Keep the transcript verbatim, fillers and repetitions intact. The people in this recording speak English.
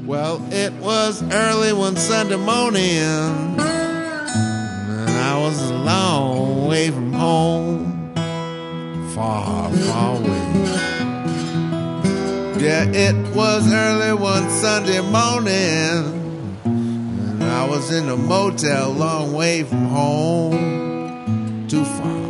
Well, it was early one Sunday morning, and I was a long way from home, far, far away. Yeah, it was early one Sunday morning, and I was in a motel long way from home, too far.